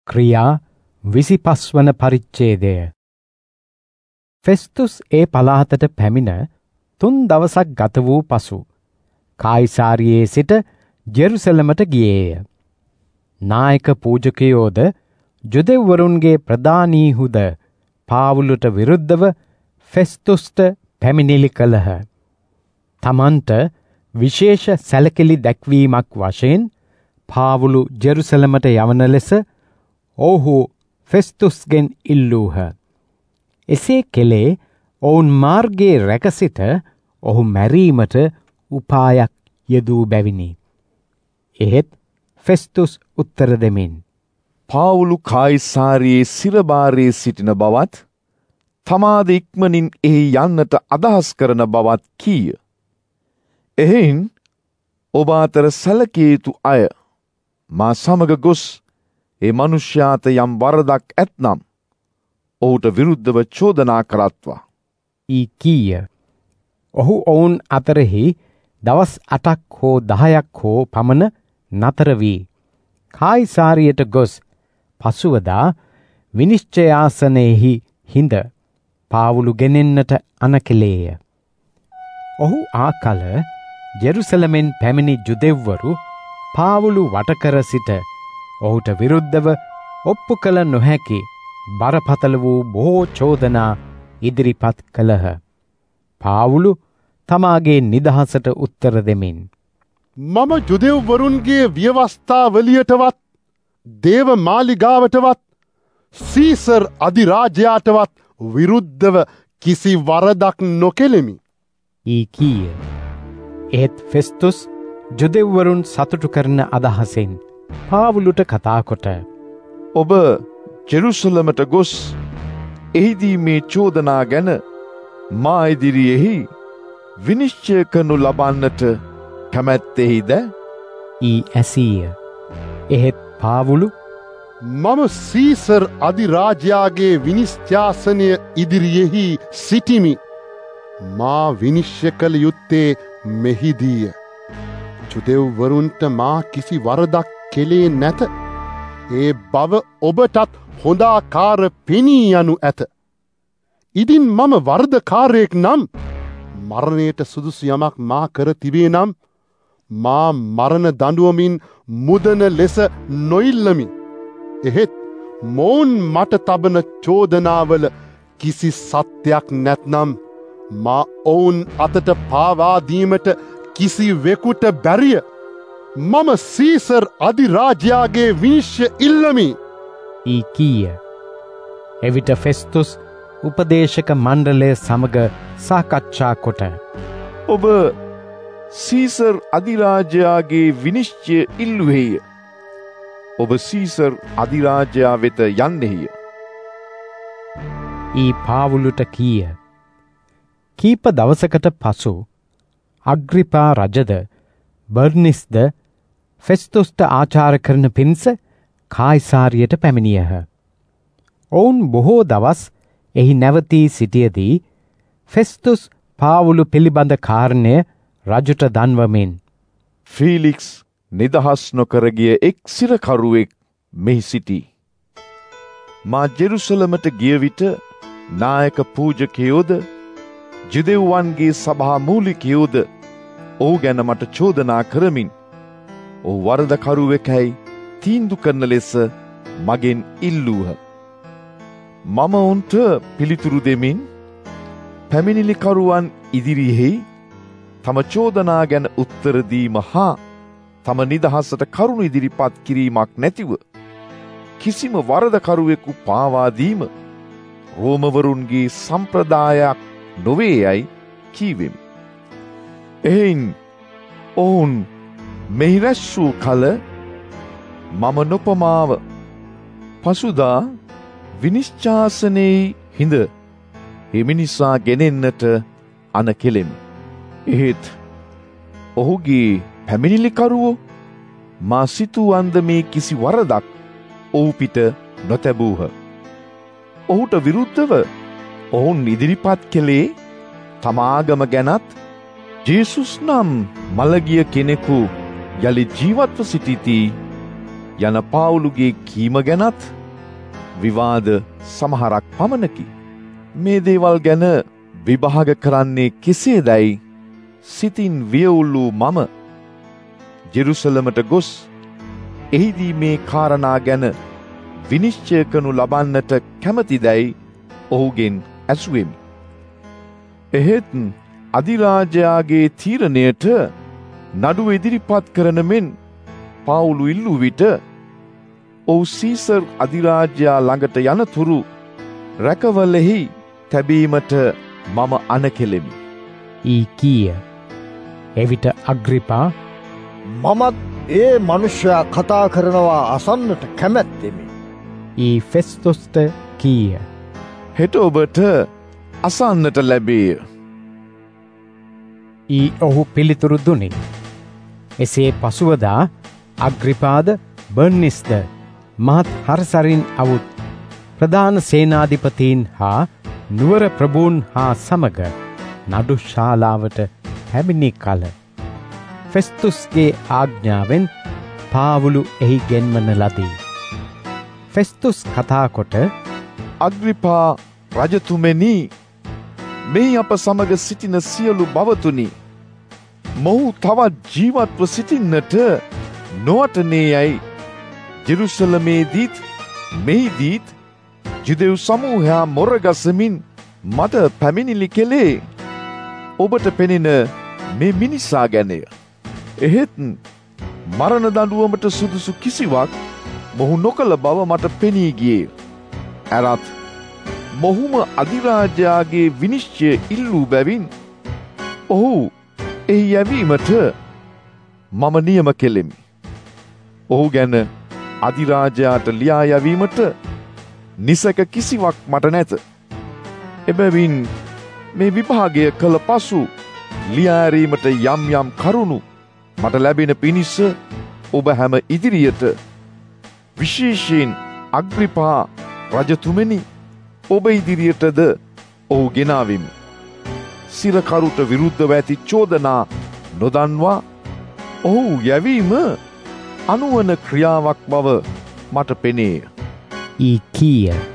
ක්‍රියා 25 වන පරිච්ඡේදය. ෆෙස්තුස් ඒ පළාතට පැමිණ 3 දවසක් ගත වූ පසු කායිසාරියේ සිට ජෙරුසලමට ගියේය. නායක පූජකයෝද ජුදෙව්වරුන්ගේ ප්‍රධානීහුද පාවුලට විරුද්ධව ෆෙස්තුස්ට පැමිණිලි කළහ. තමන්ට විශේෂ සැලකිලි දැක්වීමක් වශයෙන් පාවුලු ජෙරුසලමට යවන ලෙස ඔවුහු ෆෙස්තුස්ගෙන් ඉල්ලූහ. එසේ කෙලේ ඔවුන් මාර්ගයේ රැක සිට ඔහු මැරීමට උපායක් යෙදූ බැවිනි. එහෙත් ෆෙස්තුස් උත්තර දෙමින් පාවුලු කායිසාරියේ සිරබාරයේ සිටින බවත් තමාද ඉක්මනින් එහි යන්නට අදහස් කරන බවත් කීය. එහෙයින් ඔබ අතර සැලකිය යුතු අය මා සමග ගොස් ඒ මනුෂ්‍යාට යම් වරදක් ඇත්නම් ඔහුට විරුද්ධව චෝදනා කරත්වා. කීය. ඔහු ඔවුන් අතරෙහි දවස් 8ක් හෝ 10ක් හෝ පමණ නතර වී කායිසාරියට ගොස් පසුවදා විනිශ්චයාසනයෙහි හිඳ පාවුලු ගෙනෙන්නට අනකලේය. ඔහු ආකල ජෙරුසලමෙන් පැමිණි ජුදෙව්වරු පාවුලු වටකර සිට ඔහුට විරුද්ධව ඔප්පු කළ නොහැකි බරපතල වූ බොහෝ චෝදනා ඉදිරිපත් කළහ. පාවුලු තමාගේ නිදහසට උත්තර දෙමින් මම ජුදෙව්වරුන්ගේ ව්‍යවස්ථාවලියටවත් දේව මාලිගාවටවත් සීසර් අධිරාජයාටවත් විරුද්ධව කිසි වරදක් නොකෙලෙමි. කීය. එහෙත් ෆෙස්තුස් ජුදෙව්වරුන් සතුටු කරන අදහසෙන් පාවුලුට කතා කොට ඔබ ජෙරුසලමට ගොස් එහිදී මේ චෝදනා ගැන මා ඉදිරියෙහි විනිශ්චය කරනු ලබන්නට කැමැත්තෙහිද? ඇසීය. එහෙත් පාවුලු මම සීසර් අධිරාජයාගේ විනිශ්චයාසනය ඉදිරියෙහි සිටිමි. මා විනිශ්චය කළ යුත්තේ මෙහිදීය. ජුදෙව්වරුන්ට මා කිසි වරදක් කෙලේ නැත. ඒ බව ඔබටත් හොඳාකාර පෙනී යනු ඇත. ඉදින් මම වරදකාරයෙක් නම් මරණයට සුදුසු යමක් මා කර තිබේ නම් මා මරණ දඬුවමින් මුදන ලෙස නොඉල්ලමි. එහෙත් මොවුන් මට තබන චෝදනාවල කිසි සත්‍යයක් නැත්නම් මා ඔවුන් අතට පාවාදීමට කිසි වෙකුට බැරිය. මම සීසර් අධිරාජයාගේ විනිශ්චය ඉල්ලමි. කීය. එවිට ෆෙස්තුස් උපදේශක මණ්ඩලය සමග සාකච්ඡා කොට ඔබ සීසර් අධිරාජයාගේ විනිශ්චය ඉල්ලුවේය. ඔබ සීසර් අධිරාජයා වෙත යන්නෙහිය. පාවුලුට කීය. කීප දවසකට පසු අග්‍රිපා රජද බර්නිස්ද ෆෙස්තුස්ට ආචාර කරන පිණිස කායිසාරියට පැමිණියහ. ඔවුන් බොහෝ දවස් එහි නැවතී සිටියදී ෆෙස්තුස් පාවුලු පිළිබඳ කාරණය රජුට දන්වමින් ෆීලික්ස් නිදහස් නොකර ගිය එක් සිරකරුවෙක් මෙහි සිටී. මා ජෙරුසලමට ගිය විට නායක පූජකයෝද ජුදෙව්වන්ගේ සභා මූලිකයෝද ඔහු ගැන මට චෝදනා කරමින් ඔහු වරදකරුවෙකැයි තීන්දු කරන ලෙස මගෙන් ඉල්ලූහ. මම ඔවුන්ට පිළිතුරු දෙමින් පැමිණිලිකරුවන් ඉදිරියෙහි තම චෝදනා ගැන උත්තර දීම හා තම නිදහසට කරුණු ඉදිරිපත් කිරීමක් නැතිව කිසිම වරදකරුවෙකු පාවා දීම රෝමවරුන්ගේ සම්ප්‍රදායක් නොවේ යයි කීවෙමි. එහෙයින් ඔවුන් මෙහි රැස් වූ කල මම නොපමාව පසුදා විනිශ්චයාසනයේ හිඳ හිමිනිසා ගෙනෙන්නට අනකෙලෙමි. එහෙත් ඔහුගේ පැමිණිලිකරුවෝ මා සිතූ අන්දමේ කිසි වරදක් ඔහු පිට නොතැබූහ. ඔහුට විරුද්ධව ඔවුන් ඉදිරිපත් කළේ තම ආගම ගැනත් ජේසුස් නම් මළගිය කෙනෙකු යළි ජීවත්ව සිටිති යන පාවුලුගේ කීම ගැනත් විවාද සමහරක් පමණකි. මේ දේවල් ගැන විභාග කරන්නේ කෙසේදැයි සිතින් වියවුල් වූ මම ජෙරුසලමට ගොස් එහිදී මේ කාරණා ගැන විනිශ්චය කරනු ලබන්නට කැමතිදැයි ඔහුගෙන් ඇසුවෙමි. එහෙත් අධිරාජයාගේ තීරණයට නඩුව ඉදිරිපත් කරන මෙන් පාවුලු ඉල්ලූ විට ඔහු සීසර් අධිරාජයා ළඟට යනතුරු රැකවලෙහි තැබීමට මම අනකෙලෙමි. කීය. එවිට අග්‍රිපා මමත් ඒ මනුෂ්‍යයා කතා කරනවා අසන්නට කැමැත්තෙමි. ෆෙස්තොස්ට කීය. හෙට ඔබට අසන්නට ලැබේය. ඔහු පිළිතුරු දුනි. එසේ පසුවදා අග්‍රිපාද බර්නිස්ද මහත් හරසරින් අවුත් ප්‍රධාන සේනාධිපතීන් හා නුවර ප්‍රභූන් හා සමග නඩු ශාලාවට පැමිණි කල ෆෙස්තුස්ගේ ආඥාවෙන් පාවුලු එහි ගෙන්වන ලදී. ෆෙස්තුස් කතා කොට අග්‍රිපා රජතුමනි, මේ අප සමග සිටින සියලු බවතුනි, මොහු තවත් ජීවත්ව සිටින්නට නොවටනේ යයි ජෙරුසලමේදීත් මෙහිදීත් ජුදෙව් සමූහයා මොරගසමින් මට පැමිණිලි කෙලේ ඔබට පෙනෙන මේ මිනිසා ගැනය. එහෙත් මරණ දඬුවමට සුදුසු කිසිවක් මොහු නොකළ බව මට පෙනී ගියේ. ඇරත් මොහුම අධිරාජයාගේ විනිශ්චය ඉල්ලූ බැවින් ඔහු එහි යැවීමට මම නියම කෙලෙමි. ඔහු ගැන අධිරාජයාට ලියා යැවීමට නිසක කිසිවක් මට නැත. එබැවින් මේ විභාගය කළ පසු ලියාරීමට යම් යම් කරුණු මට ලැබෙන පිණිස ඔබ හැම ඉදිරියට විශේෂයෙන් අග්‍රිපා රජතුමනි, ඔබ ඉදිරියටද ඔහු ගෙනාවෙමි. සිරකරුට විරුද්ධව ඇති චෝදනා නොදන්වා ඔහු යැවීම අනුවන ක්‍රියාවක් බව මට පෙනේය. කීය.